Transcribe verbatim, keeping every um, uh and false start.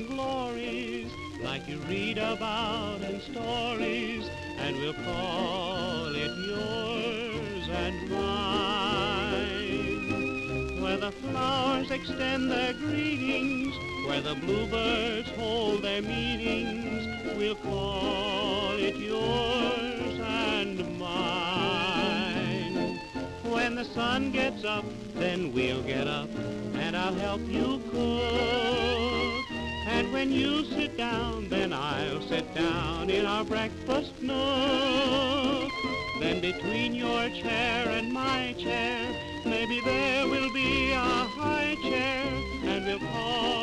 and glories, like you read about in stories, and we'll call it yours and mine. Where the flowers extend their greetings, where the bluebirds hold their meetings, we'll call it yours and mine. When the sun gets up, then we'll get up, and I'll help you cook. And when you sit down, then I'll sit down in our breakfast nook. Then between your chair and my chair, maybe there will be a high chair, and we'll call